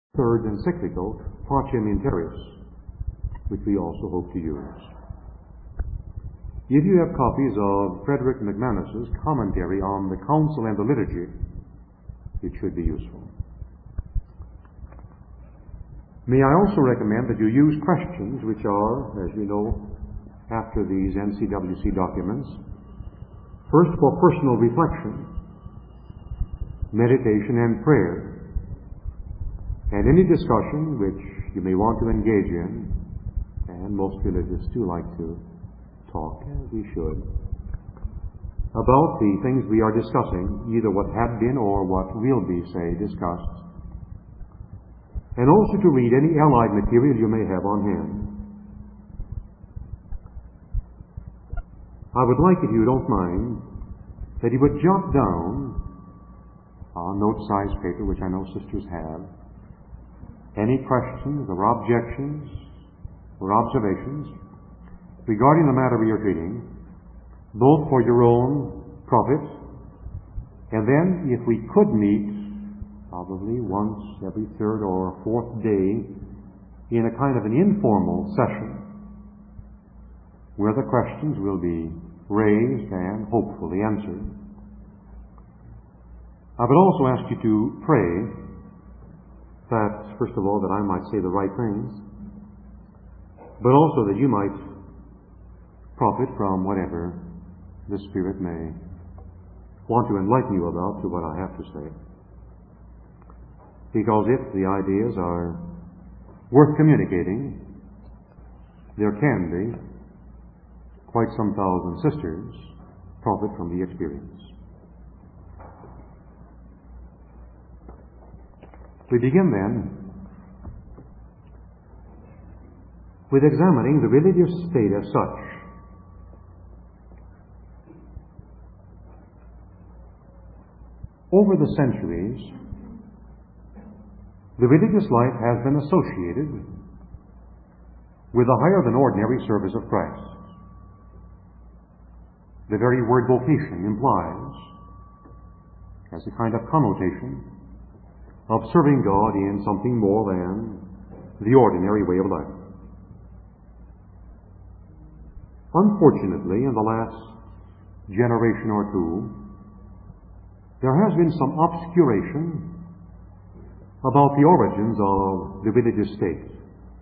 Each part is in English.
third encyclical, Pacem in Terris, which we also hope to use. If you have copies of Frederick McManus's commentary on the Council and the Liturgy, it should be useful. May I also recommend that you use questions which are, as you know, after these NCWC documents, first for personal reflection, meditation, and prayer, and any discussion which you may want to engage in, and most religious do like to talk, as we should, about the things we are discussing, either what had been or what will be, say, discussed, and also to read any allied material you may have on hand. I would like, if you don't mind, that you would jot down on note-sized paper, which I know sisters have, any questions or objections or observations regarding the matter we are treating, both for your own profit, and then, if we could meet probably once every third or fourth day in a kind of an informal session where the questions will be raised and hopefully answered. I would also ask you to pray that, first of all, that I might say the right things, but also that you might profit from whatever the Spirit may want to enlighten you about to what I have to say. Because if the ideas are worth communicating, there can be quite some thousand sisters profit from the experience. We begin then with examining the religious state as such. Over the centuries, the religious life has been associated with a higher than ordinary service of Christ. The very word vocation implies, as a kind of connotation, of serving God in something more than the ordinary way of life. Unfortunately, in the last generation or two, there has been some obscuration about the origins of the religious state.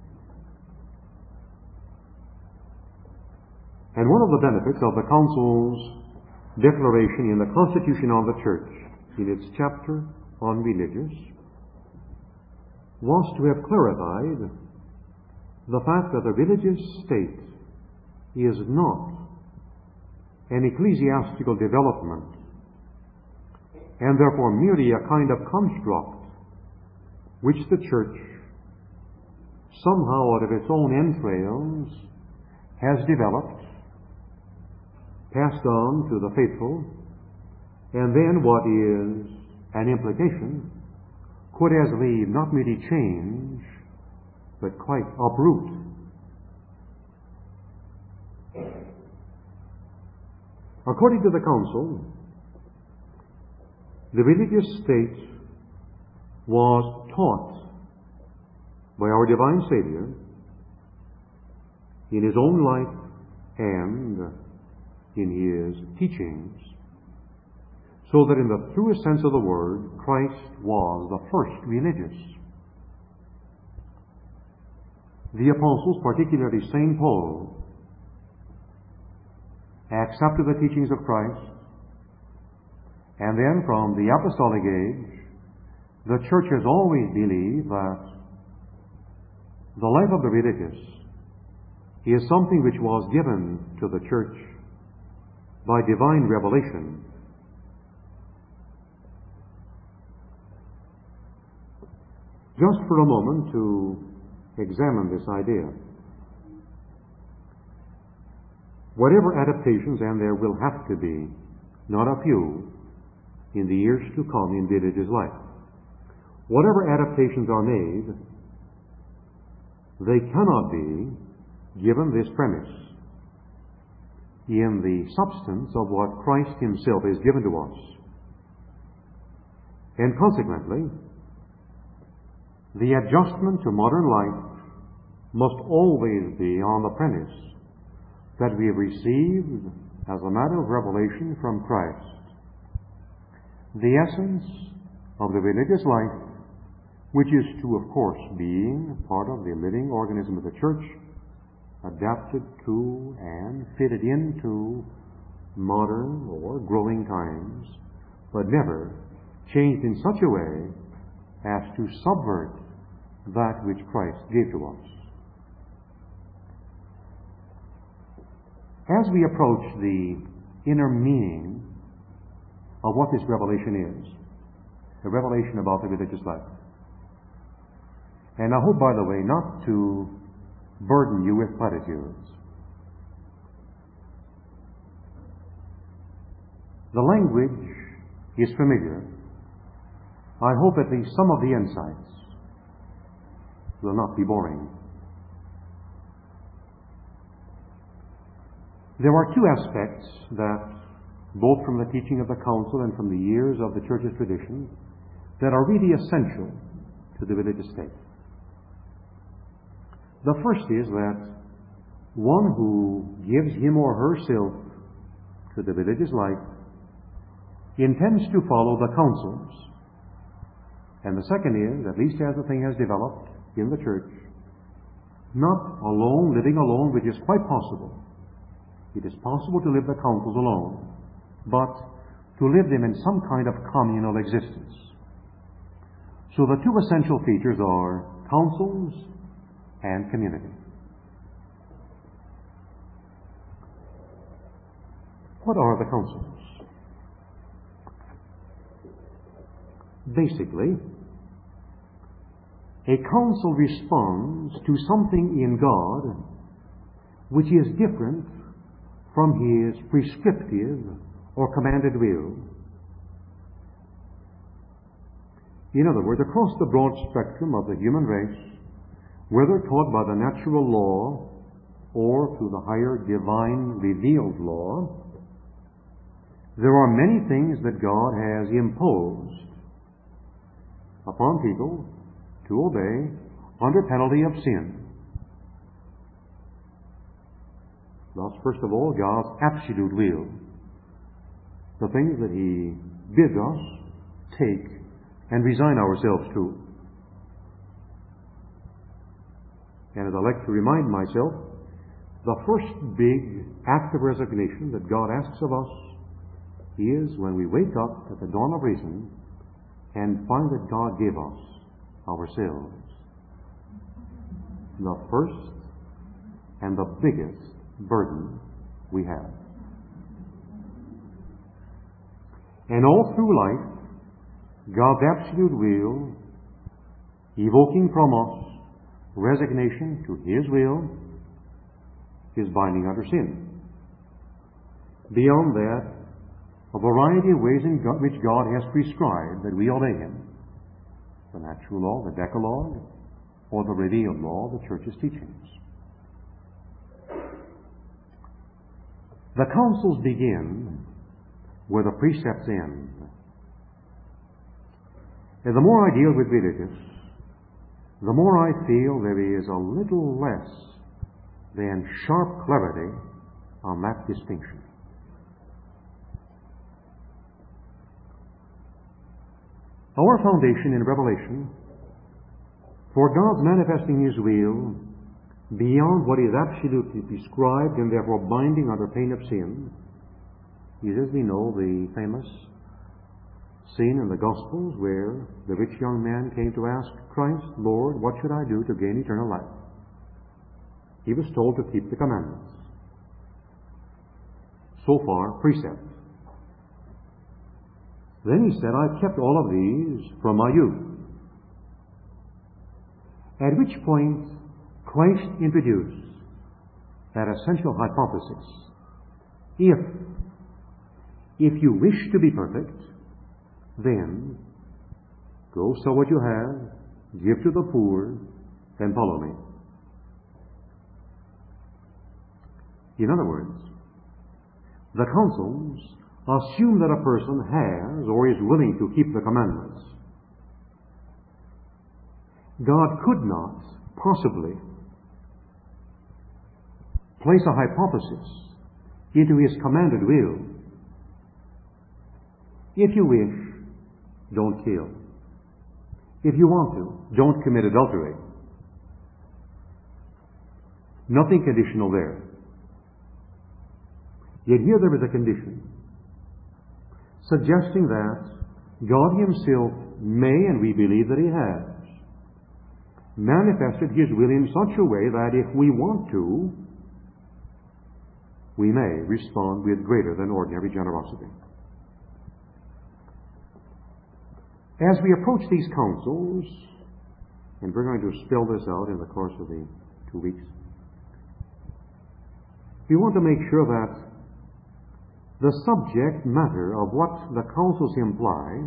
And one of the benefits of the Council's declaration in the Constitution of the Church, in its chapter on religious, was to have clarified the fact that the religious state is not an ecclesiastical development, and therefore merely a kind of construct which the Church, somehow out of its own entrails, has developed, passed on to the faithful, and then what is an implication could as leave not merely change, but quite uproot. According to the Council, the religious state was taught by our divine Savior in His own life and in His teachings, so that in the truest sense of the word, Christ was the first religious. The apostles, particularly St. Paul, accepted the teachings of Christ, and then from the apostolic age, the Church has always believed that the life of the religious is something which was given to the Church by divine revelation. Just for a moment to examine this idea. Whatever adaptations, and there will have to be, not a few, in the years to come in religious life, whatever adaptations are made, they cannot be, given this premise, in the substance of what Christ Himself has given to us. And consequently, the adjustment to modern life must always be on the premise that we have received, as a matter of revelation from Christ, the essence of the religious life, which is to, of course, being part of the living organism of the church, adapted to and fitted into modern or growing times, but never changed in such a way as to subvert that which Christ gave to us. As we approach the inner meaning of what this revelation is, the revelation about the religious life, and I hope, by the way, not to burden you with platitudes. The language is familiar. I hope at least some of the insights will not be boring. There are two aspects that, both from the teaching of the Council and from the years of the Church's tradition, that are really essential to the religious state. The first is that one who gives him or herself to the religious life intends to follow the counsels. And the second is, at least as the thing has developed in the church, not alone, living alone, which is quite possible. It is possible to live the counsels alone, but to live them in some kind of communal existence. So the two essential features are counsels and community. What are the counsels? Basically, a counsel responds to something in God which is different from His prescriptive or commanded will. In other words, across the broad spectrum of the human race, whether taught by the natural law or through the higher divine revealed law, there are many things that God has imposed upon people to obey under penalty of sin. Thus, first of all, God's absolute will, the things that He bids us take and resign ourselves to. And as I like to remind myself, the first big act of resignation that God asks of us is when we wake up at the dawn of reason and find that God gave us ourselves. The first and the biggest burden we have. And all through life, God's absolute will, evoking from us resignation to His will, is binding under sin. Beyond that, a variety of ways in which God has prescribed that we obey Him. The natural law, the Decalogue, or the revealed law, the Church's teachings. The counsels begin where the precepts end. And the more I deal with religious, the more I feel there is a little less than sharp clarity on that distinction. Our foundation in Revelation for God's manifesting His will beyond what is absolutely prescribed and therefore binding under pain of sin is, as we know, the famous scene in the Gospels where the rich young man came to ask Christ, "Lord, what should I do to gain eternal life?" He was told to keep the commandments. So far, precept. Then he said, "I've kept all of these from my youth." At which point, Christ introduced that essential hypothesis. If you wish to be perfect, then go sell what you have, give to the poor, then follow me. In other words, the counsels assume that a person has or is willing to keep the commandments. God could not possibly place a hypothesis into His commanded will. If you wish, don't kill. If you want to, don't commit adultery. Nothing conditional there. Yet here there is a condition, suggesting that God Himself may, and we believe that He has, manifested His will in such a way that if we want to, we may respond with greater than ordinary generosity. As we approach these councils, and we're going to spell this out in the course of the 2 weeks, we want to make sure that the subject matter of what the councils imply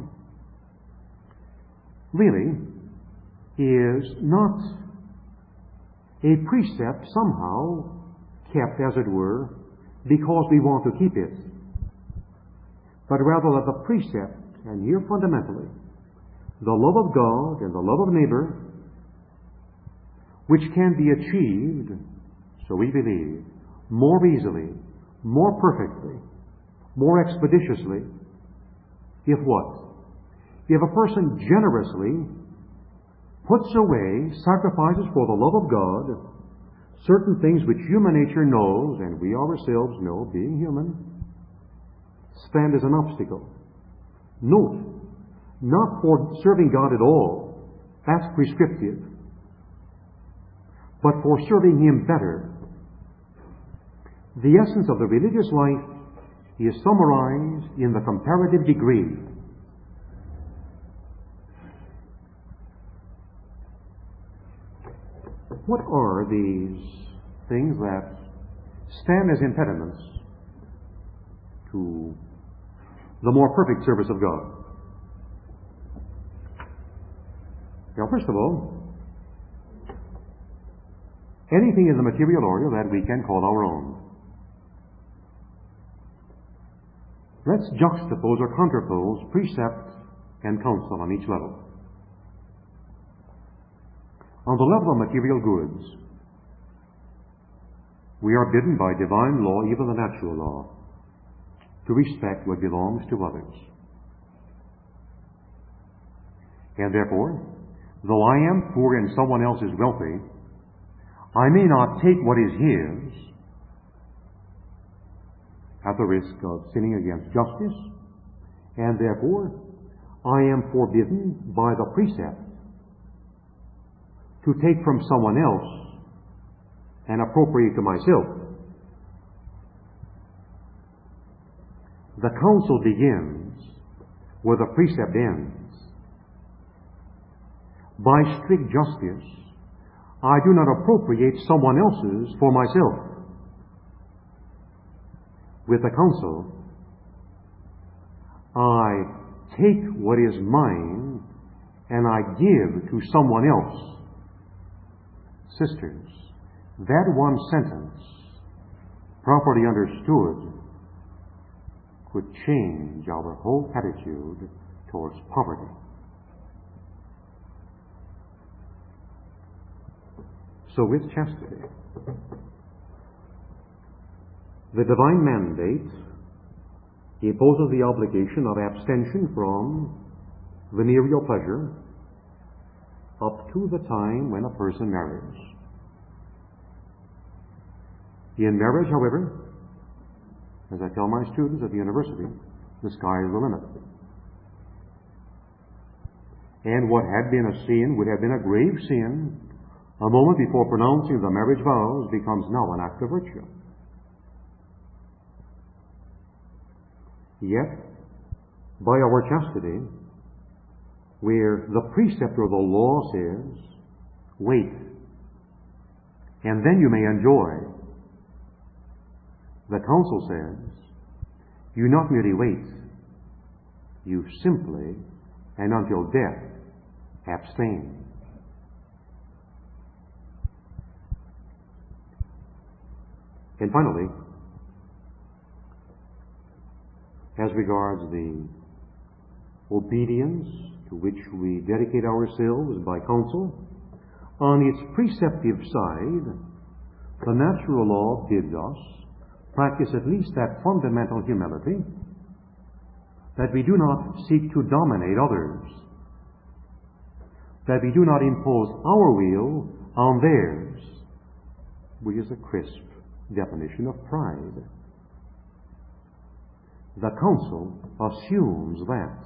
really is not a precept somehow kept, as it were, because we want to keep it, but rather that the precept, and here fundamentally, the love of God and the love of neighbor, which can be achieved, so we believe, more easily, more perfectly, more expeditiously, if what? If a person generously puts away, sacrifices for the love of God, certain things which human nature knows, and we ourselves know, being human, stand as an obstacle. Note, not for serving God at all, that's prescriptive, but for serving Him better. The essence of the religious life is summarized in the comparative degree. What are these things that stand as impediments to the more perfect service of God? Now, first of all, anything in the material order that we can call our own. Let's juxtapose or contrapose precept and counsel on each level. On the level of material goods, we are bidden by divine law, even the natural law, to respect what belongs to others. And therefore, though I am poor and someone else is wealthy, I may not take what is his at the risk of sinning against justice, and therefore I am forbidden by the precept to take from someone else and appropriate to myself. The counsel begins where the precept ends. By strict justice, I do not appropriate someone else's for myself. With the counsel, I take what is mine and I give to someone else. Sisters, that one sentence, properly understood, could change our whole attitude towards poverty. So with chastity, the divine mandate imposes the obligation of abstention from venereal pleasure up to the time when a person marries. In marriage, however, as I tell my students at the university, the sky is the limit. And what had been a sin, would have been a grave sin, a moment before pronouncing the marriage vows, becomes now an act of virtue. Yet, by our chastity, where the preceptor of the law says, wait, and then you may enjoy, the counsel says, you not merely wait, you simply, and until death, abstain. And finally, as regards the obedience to which we dedicate ourselves by counsel, On its preceptive side, the natural law bids us practice at least that fundamental humility that we do not seek to dominate others, that we do not impose our will on theirs, which is a crisp definition of pride. The council assumes that,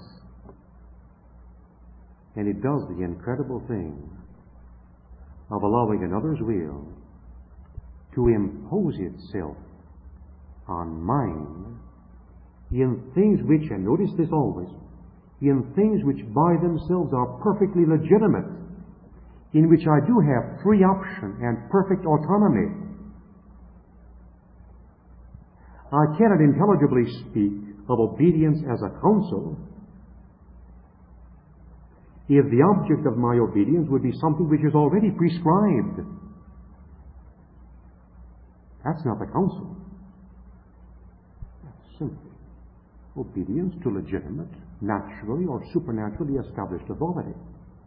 and it does the incredible thing of allowing another's will to impose itself on mine in things which, and notice this always, in things which by themselves are perfectly legitimate, in which I do have free option and perfect autonomy. I cannot intelligibly speak of obedience as a counsel if the object of my obedience would be something which is already prescribed. That's not the counsel. That's simply obedience to legitimate, naturally or supernaturally established authority.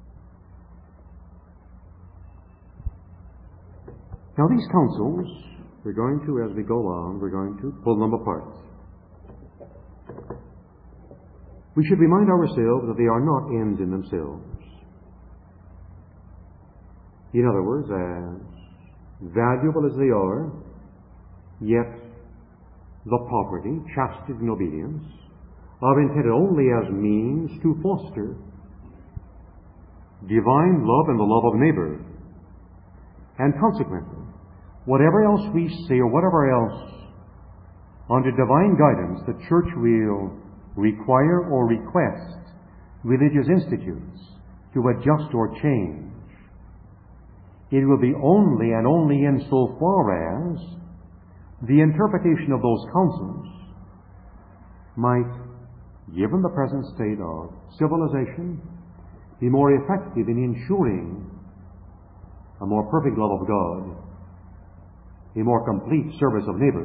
Now these counsels, we're going to, as we go on, we're going to pull them apart. We should remind ourselves that they are not ends in themselves. In other words, as valuable as they are, yet the poverty, chastity, and obedience are intended only as means to foster divine love and the love of neighbor. And consequently, whatever else we say or whatever else under divine guidance the church will require or request religious institutes to adjust or change, it will be only and only insofar as the interpretation of those counsels might, given the present state of civilization, be more effective in ensuring a more perfect love of God, a more complete service of neighbor.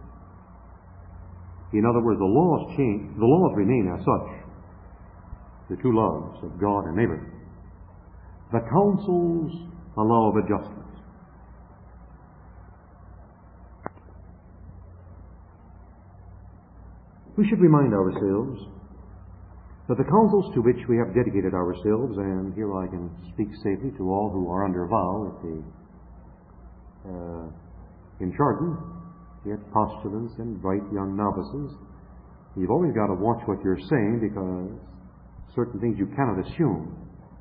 In other words, the laws remain as such, the two loves of God and neighbor. The counsels allow of adjustment. We should remind ourselves that the counsels to which we have dedicated ourselves, and here I can speak safely to all who are under vow in Chardon, yet postulants and bright young novices, you've always got to watch what you're saying because certain things you cannot assume.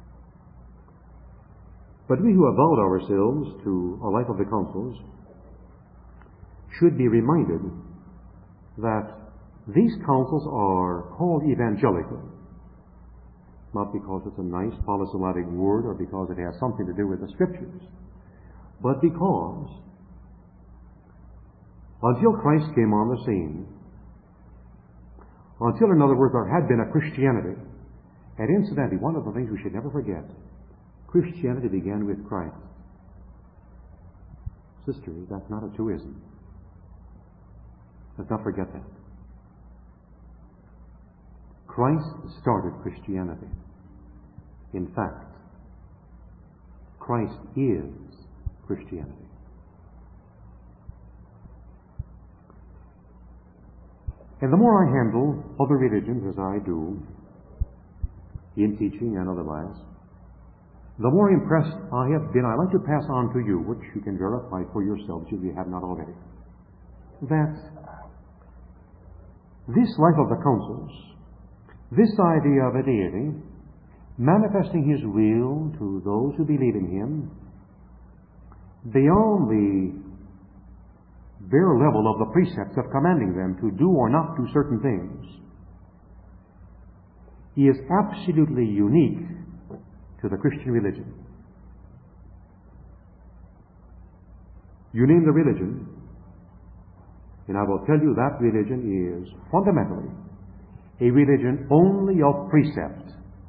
But we who have vowed ourselves to a life of the counsels should be reminded that these counsels are called evangelical, not because it's a nice polysyllabic word or because it has something to do with the Scriptures, but because until Christ came on the scene, until, in other words, there had been a Christianity, and incidentally, one of the things we should never forget, Christianity began with Christ. Sisters, that's not a truism. Let's not forget that. Christ started Christianity. In fact, Christ is Christianity. And the more I handle other religions as I do, in teaching and otherwise, the more impressed I have been. I'd like to pass on to you, which you can verify for yourselves if you have not already, that this life of the counsels, this idea of a deity manifesting His will to those who believe in Him beyond the bare level of the precepts of commanding them to do or not do certain things, is absolutely unique to the Christian religion. You name the religion, and I will tell you that religion is fundamentally a religion only of precept.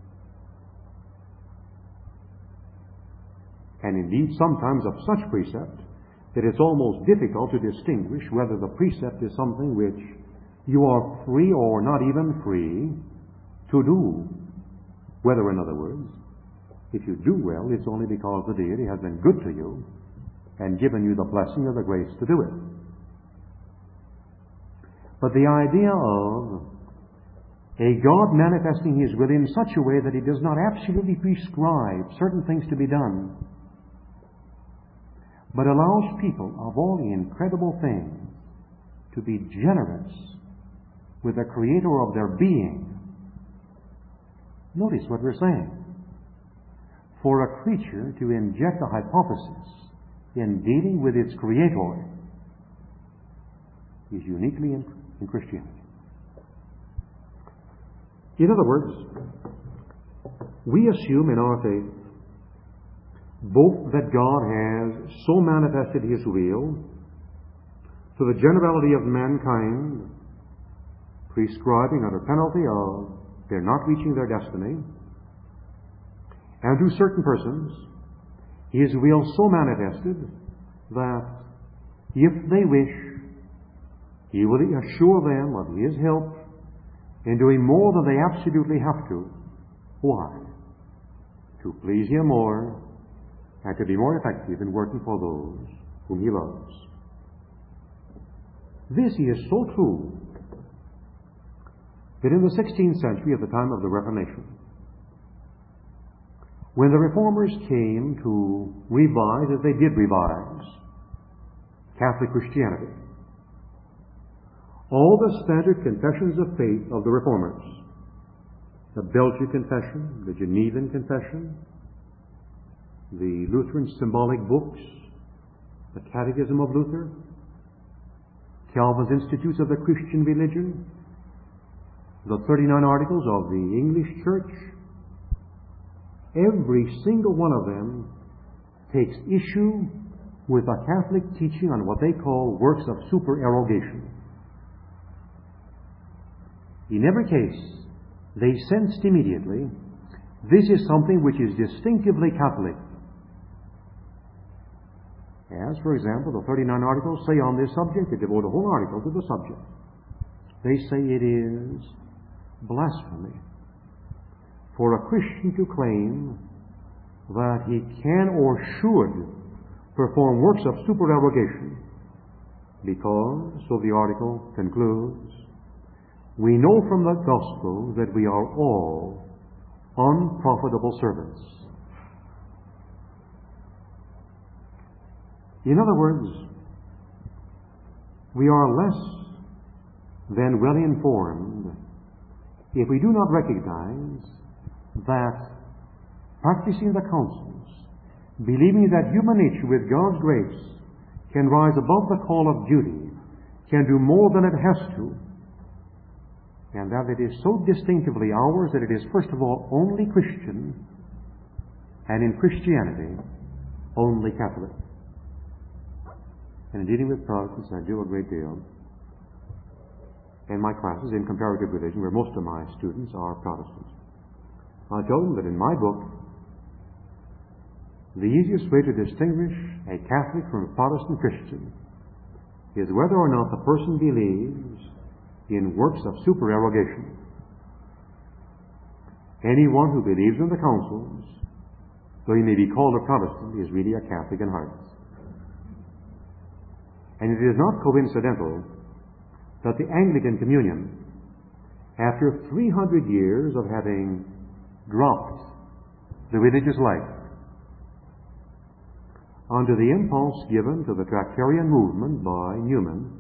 And indeed, sometimes of such precept that it's almost difficult to distinguish whether the precept is something which you are free or not even free to do. Whether, in other words, If you do well, it's only because the deity has been good to you and given you the blessing or the grace to do it. But the idea of a God manifesting His will in such a way that He does not absolutely prescribe certain things to be done, but allows people of all the incredible things to be generous with the Creator of their being. Notice what we're saying. For a creature to inject a hypothesis in dealing with its Creator is uniquely in Christianity. In other words, we assume in our faith both that God has so manifested His will to the generality of mankind, prescribing under penalty of their not reaching their destiny, and to certain persons, His will so manifested that if they wish, He will assure them of His help in doing more than they absolutely have to. Why? To please Him more and to be more effective in working for those whom He loves. This is so true that in the 16th century, at the time of the Reformation, when the Reformers came to revise, as they did revise, Catholic Christianity, all the standard confessions of faith of the Reformers, the Belgian Confession, the Genevan Confession, the Lutheran symbolic books, the Catechism of Luther, Calvin's Institutes of the Christian Religion, the 39 Articles of the English Church, every single one of them takes issue with a Catholic teaching on what they call works of supererogation. In every case, they sensed immediately, this is something which is distinctively Catholic. As, for example, the 39 Articles say on this subject, they devote a whole article to the subject. They say it is blasphemy for a Christian to claim that he can or should perform works of supererogation because, so the article concludes, we know from the Gospel that we are all unprofitable servants. In other words, we are less than well informed if we do not recognize that practicing the counsels, believing that human nature with God's grace can rise above the call of duty, can do more than it has to, and that it is so distinctively ours that it is, first of all, only Christian, and in Christianity, only Catholic. And in dealing with Protestants, I do a great deal. In my classes in comparative religion, where most of my students are Protestants, I tell them that in my book, the easiest way to distinguish a Catholic from a Protestant Christian is whether or not the person believes in works of supererogation. Anyone who believes in the councils, though he may be called a Protestant, is really a Catholic in heart. And it is not coincidental that the Anglican Communion, after 300 years of having dropped the religious life, under the impulse given to the Tractarian movement by Newman,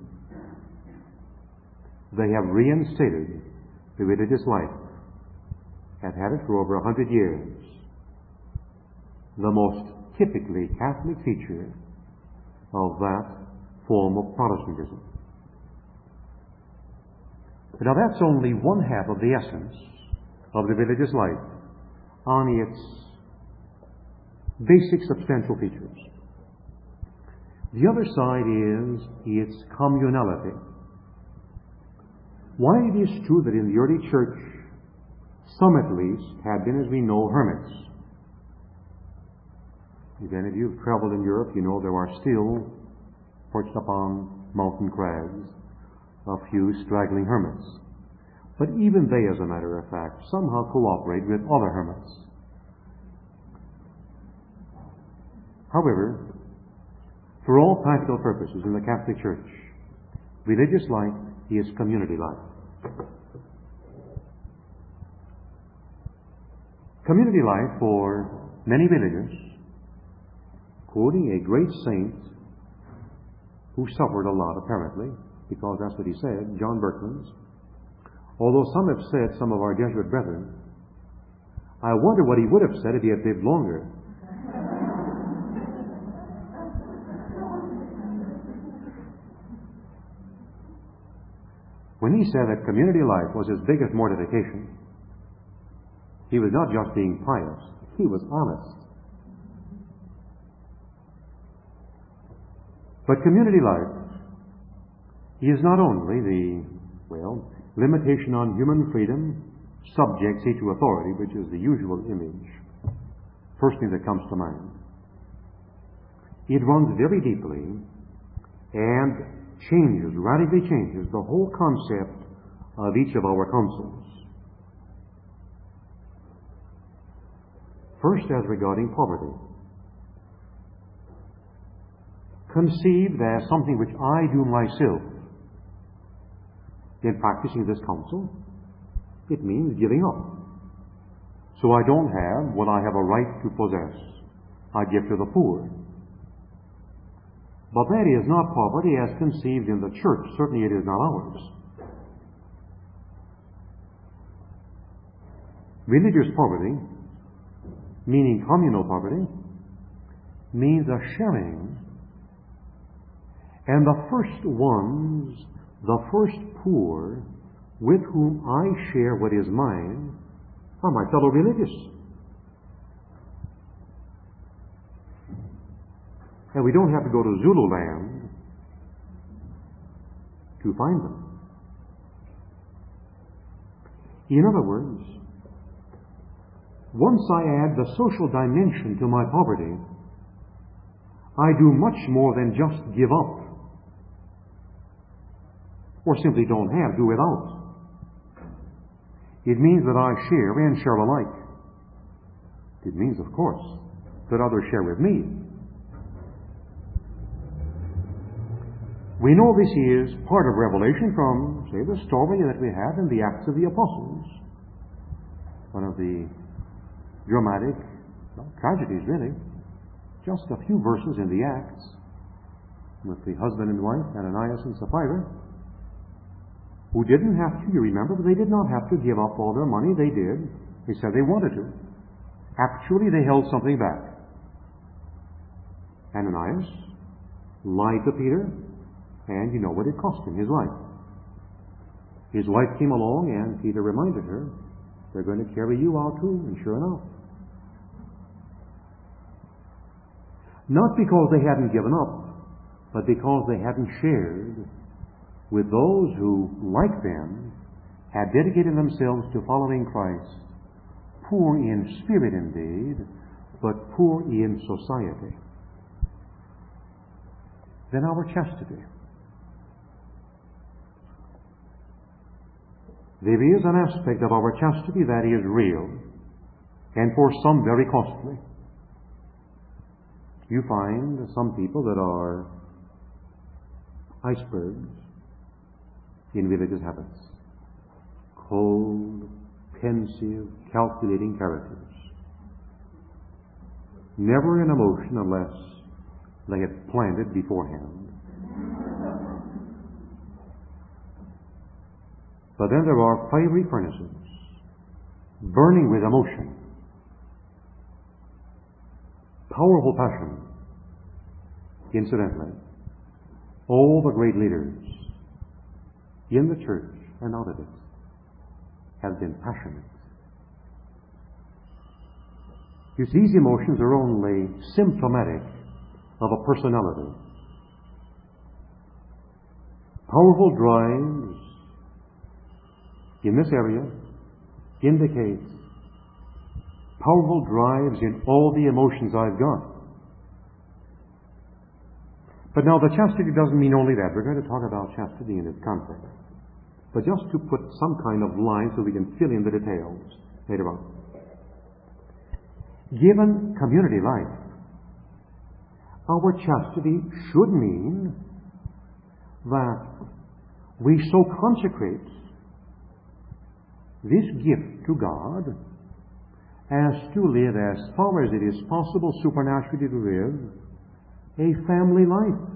they have reinstated the religious life, have had it for over 100 years. The most typically Catholic feature of that form of Protestantism. Now that's only one half of the essence of the religious life on its basic substantial features. The other side is its communality. While it is true that in the early church, some at least had been, as we know, hermits. If any of you have traveled in Europe, you know there are still, perched upon mountain crags, a few straggling hermits. But even they, as a matter of fact, somehow cooperate with other hermits. However, for all practical purposes in the Catholic Church, religious life is community life. Community life for many religious, quoting a great saint who suffered a lot apparently, because that's what he said, John Berkmans, although some have said, some of our Jesuit brethren, I wonder what he would have said if he had lived longer. When he said that community life was his biggest mortification, he was not just being pious, he was honest. But community life is not only the, limitation on human freedom, subjectcy to authority, which is the usual image, first thing that comes to mind. It runs very deeply and radically changes the whole concept of each of our councils. First, as regarding poverty. Conceived as something which I do myself in practicing this counsel, it means giving up. So I don't have what I have a right to possess. I give to the poor. But that is not poverty as conceived in the church. Certainly it is not ours. Religious poverty, meaning communal poverty, means a sharing. And the first ones, the first poor, with whom I share what is mine, are my fellow religious. And we don't have to go to Zululand to find them. In other words, once I add the social dimension to my poverty, I do much more than just give up, or simply don't have, do without. It means that I share and share alike. It means, of course, that others share with me. We know this is part of Revelation from, say, the story that we have in the Acts of the Apostles. One of the dramatic tragedies, really. Just a few verses in the Acts with the husband and wife, Ananias and Sapphira, who didn't have to, you remember, but they did not have to give up all their money. They did. They said they wanted to. Actually, they held something back. Ananias lied to Peter, and you know what it cost him, his life. His wife came along, and Peter reminded her, they're going to carry you out too, and sure enough. Not because they hadn't given up, but because they hadn't shared with those who, like them, had dedicated themselves to following Christ, poor in spirit indeed, but poor in society. Then our chastity. There is an aspect of our chastity that is real, and for some very costly. You find some people that are icebergs in religious habits. Cold, pensive, calculating characters. Never in emotion unless they had planned it beforehand. But then there are fiery furnaces, burning with emotion, powerful passion. Incidentally, all the great leaders in the church and out of it have been passionate. You see, these emotions are only symptomatic of a personality. Powerful drives in this area indicates powerful drives in all the emotions I've got. But now the chastity doesn't mean only that. We're going to talk about chastity in its context. But just to put some kind of line so we can fill in the details later on. Given community life, our chastity should mean that we so consecrate this gift to God as to live, as far as it is possible supernaturally, to live a family life.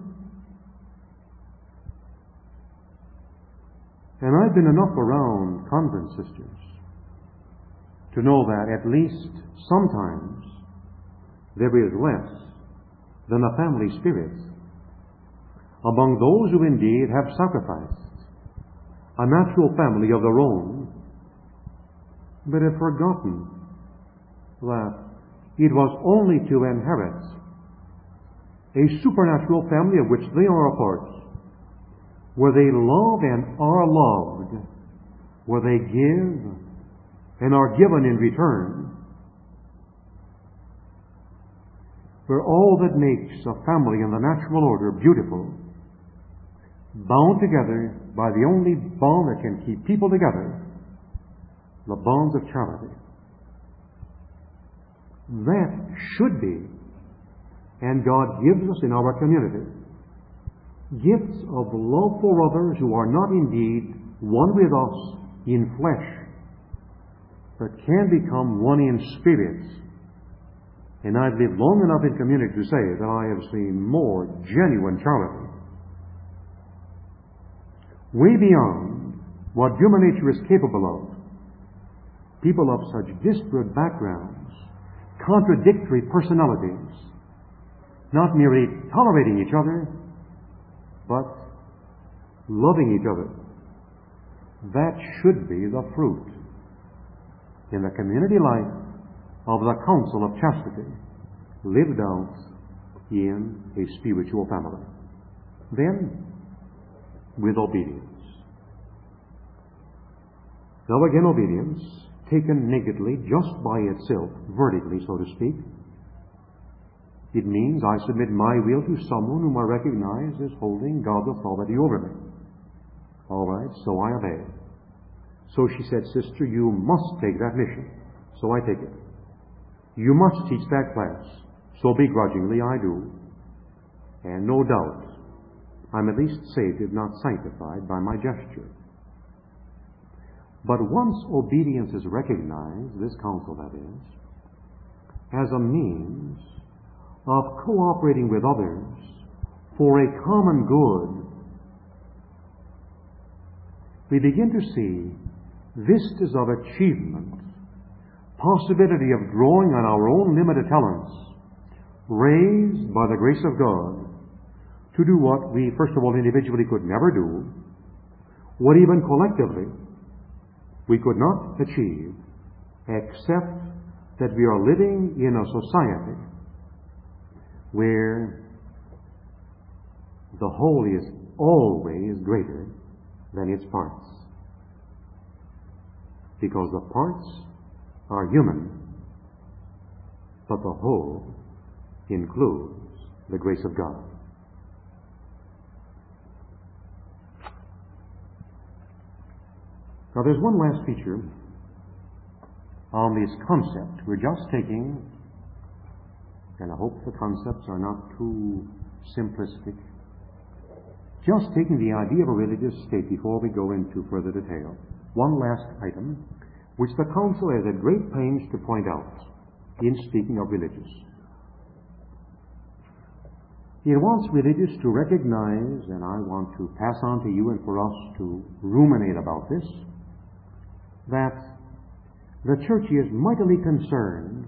And I've been enough around convent sisters to know that at least sometimes there is less than a family spirit among those who indeed have sacrificed a natural family of their own, but have forgotten that it was only to inherit a supernatural family of which they are a part, where they love and are loved, where they give and are given in return, where all that makes a family in the natural order beautiful, bound together by the only bond that can keep people together, the bonds of charity. That should be, and God gives us in our community, gifts of love for others who are not indeed one with us in flesh, but can become one in spirit. And I've lived long enough in community to say that I have seen more genuine charity, way beyond what human nature is capable of. People of such disparate backgrounds, contradictory personalities, not merely tolerating each other, but loving each other. That should be the fruit in the community life of the counsel of chastity, lived out in a spiritual family. Then, with obedience. Now again, obedience, taken nakedly, just by itself, vertically, so to speak, it means I submit my will to someone whom I recognize as holding God's authority over me. All right, so I obey. So she said, "Sister, you must take that mission." So I take it. "You must teach that class." So begrudgingly I do. And no doubt, I'm at least saved, if not sanctified, by my gesture. But once obedience is recognized, this counsel that is, as a means of cooperating with others for a common good, we begin to see vistas of achievement, possibility of growing on our own limited talents, raised by the grace of God to do what we, first of all, individually could never do, what even collectively we could not achieve, except that we are living in a society where the whole is always greater than its parts. Because the parts are human, but the whole includes the grace of God. Now there's one last feature on this concept. We're just taking, and I hope the concepts are not too simplistic, just taking the idea of a religious state before we go into further detail. One last item, which the Council has at great pains to point out in speaking of religious. It wants religious to recognize, and I want to pass on to you and for us to ruminate about this, that the Church is mightily concerned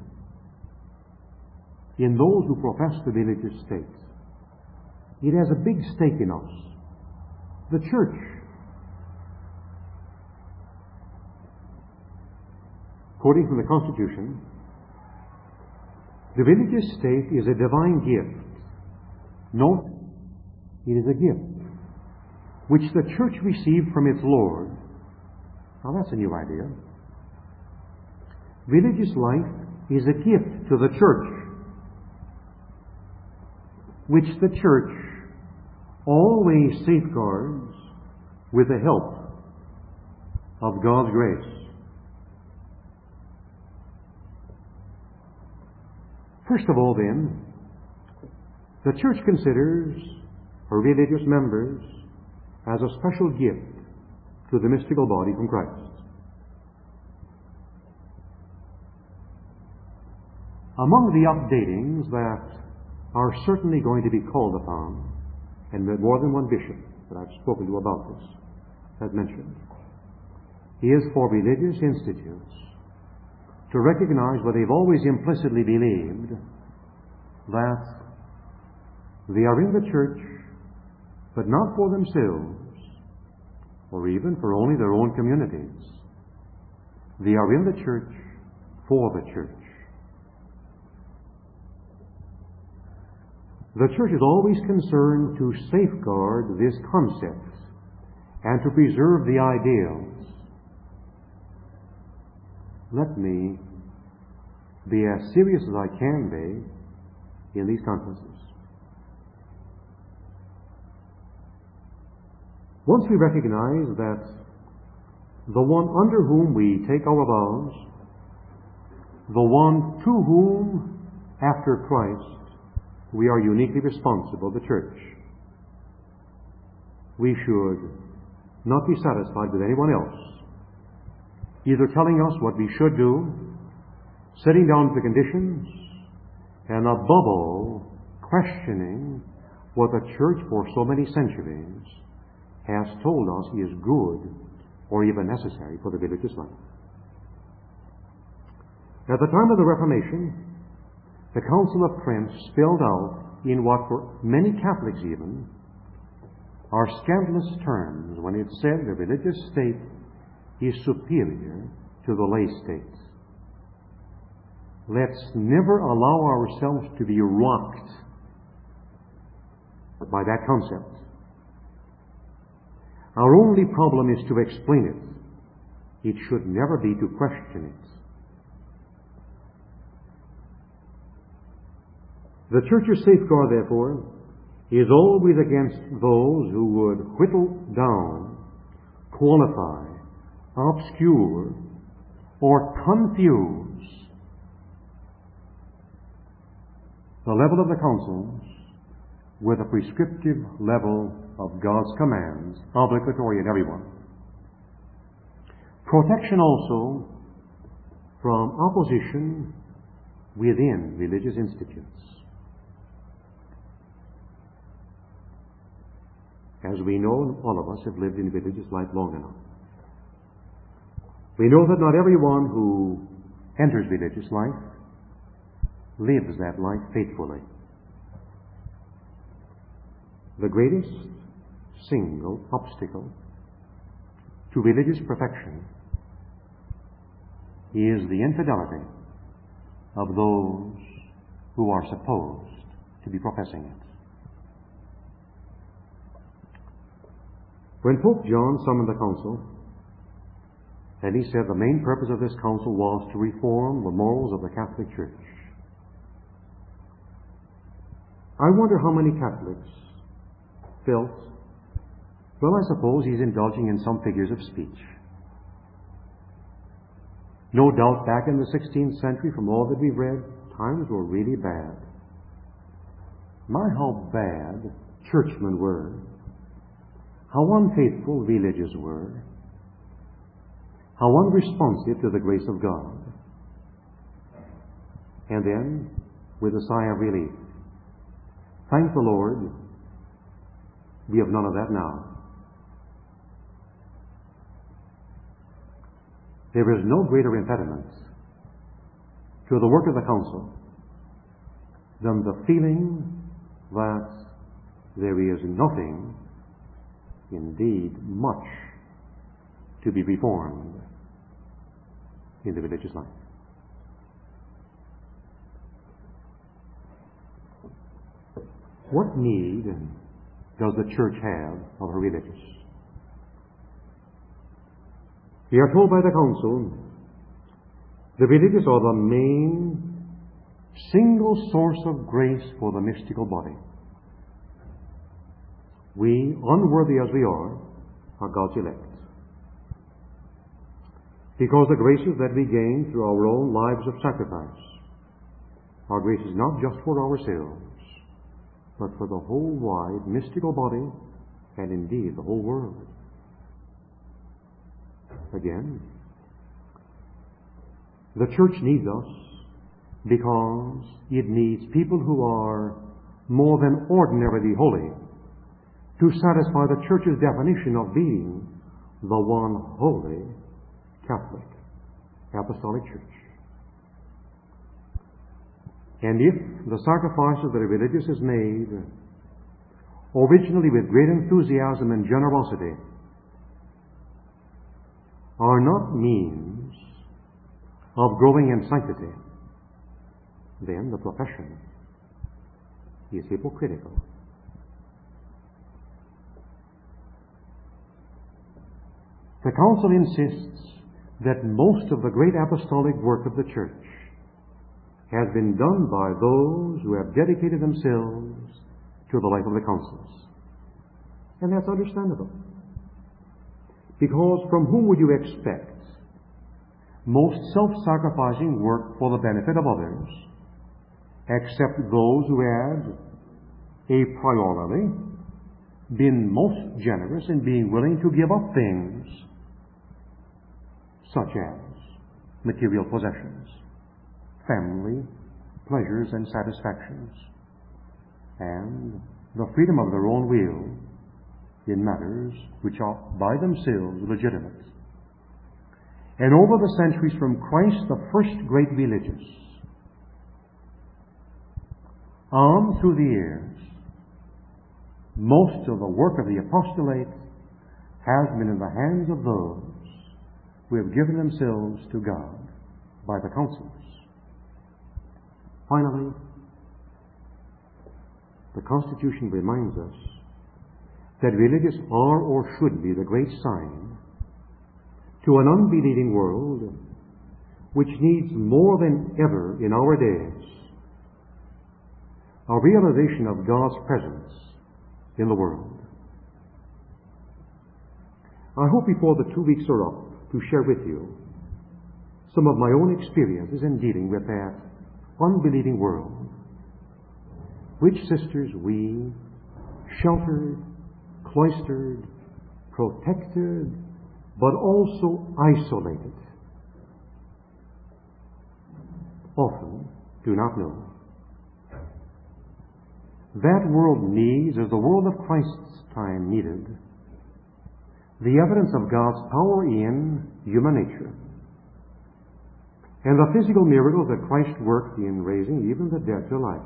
in those who profess the religious state. It has a big stake in us. The Church, quoting from the Constitution, the religious state is a divine gift. Note, it is a gift which the Church received from its Lord. Now that's a new idea. Religious life is a gift to the Church, which the Church always safeguards with the help of God's grace. First of all, then, The Church considers her religious members as a special gift to the mystical body from Christ. Among the updatings that are certainly going to be called upon, and more than one bishop that I've spoken to about this has mentioned, is for religious institutes to recognize what they've always implicitly believed, that they are in the church, but not for themselves, or even for only their own communities. They are in the church for the church. The church is always concerned to safeguard this concept and to preserve the ideals. Let me be as serious as I can be in these conferences. Once we recognize that the one under whom we take our vows, the one to whom, after Christ, we are uniquely responsible, the church, we should not be satisfied with anyone else, either telling us what we should do, setting down the conditions, and above all, questioning what the church for so many centuries has told us is good or even necessary for the religious life. At the time of the Reformation, the Council of Trent spelled out in what for many Catholics even are scandalous terms when it said the religious state is superior to the lay state. Let's never allow ourselves to be rocked by that concept. Our only problem is to explain it. It should never be to question it. The church's safeguard, therefore, is always against those who would whittle down, qualify, obscure, or confuse the level of the councils with a prescriptive level of God's commands, obligatory in everyone. Protection also from opposition within religious institutes. As we know, all of us have lived in religious life long enough. We know that not everyone who enters religious life lives that life faithfully. The greatest single obstacle to religious perfection is the infidelity of those who are supposed to be professing it. When Pope John summoned the council, and he said the main purpose of this council was to reform the morals of the Catholic Church, I wonder how many Catholics felt, well, I suppose he's indulging in some figures of speech. No doubt back in the 16th century, from all that we've read, times were really bad. My, how bad churchmen were. How unfaithful religious were. How unresponsive to the grace of God. And then, with a sigh of relief, thank the Lord, we have none of that now. There is no greater impediment to the work of the council than the feeling that there is nothing, indeed much, to be reformed in the religious life. What need does the church have of her religious? We are told by the council, the religious are the main single source of grace for the mystical body. We, unworthy as we are God's elect. Because the graces that we gain through our own lives of sacrifice are graces not just for ourselves, but for the whole wide mystical body and indeed the whole world. Again, the church needs us because it needs people who are more than ordinarily holy to satisfy the church's definition of being the one holy Catholic Apostolic Church. And if the sacrifices that a religious has made, originally with great enthusiasm and generosity, are not means of growing in sanctity, then the profession is hypocritical. The Council insists that most of the great apostolic work of the Church has been done by those who have dedicated themselves to the life of the Councils. And that's understandable. Because from whom would you expect most self-sacrificing work for the benefit of others, except those who had a priori been most generous in being willing to give up things such as material possessions, family, pleasures and satisfactions, and the freedom of their own will in matters which are by themselves legitimate. And over the centuries from Christ, the first great religious, on through the years, most of the work of the apostolate has been in the hands of those who have given themselves to God by the councils. Finally, the Constitution reminds us that religious are or should be the great sign to an unbelieving world which needs more than ever in our days a realization of God's presence in the world. I hope before the 2 weeks are up to share with you some of my own experiences in dealing with that unbelieving world, which, sisters, we, sheltered, cloistered, protected, but also isolated, often do not know. That world needs, as the world of Christ's time needed, the evidence of God's power in human nature, and the physical miracles that Christ worked in raising even the dead to life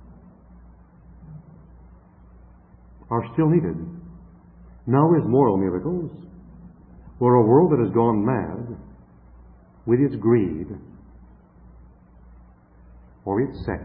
are still needed. Now is moral miracles, or a world that has gone mad with its greed, or its sex,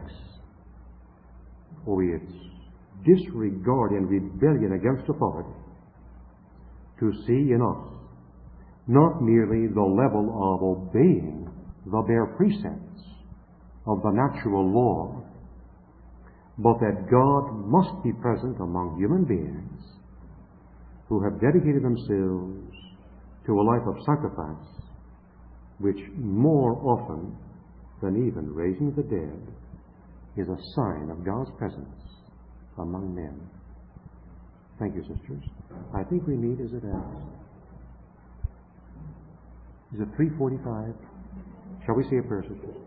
or its disregard and rebellion against authority, to see in us not merely the level of obeying the bare precepts of the natural law, but that God must be present among human beings who have dedicated themselves to a life of sacrifice, which more often than even raising the dead is a sign of God's presence among men. Thank you, sisters. I think we meet as it ends. Is it 3:45? Shall we say a prayer, sisters?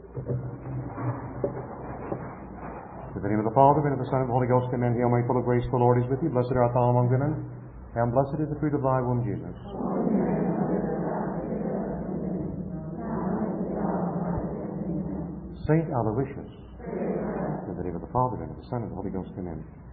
In the name of the Father, and of the Son, and of the Holy Ghost, amen. Hail Mary, full of grace, the Lord is with you. Blessed art thou among women, and blessed is the fruit of thy womb, Jesus. Saint Aloysius. In the name of the Father, and of the Son, and of the Holy Ghost, amen.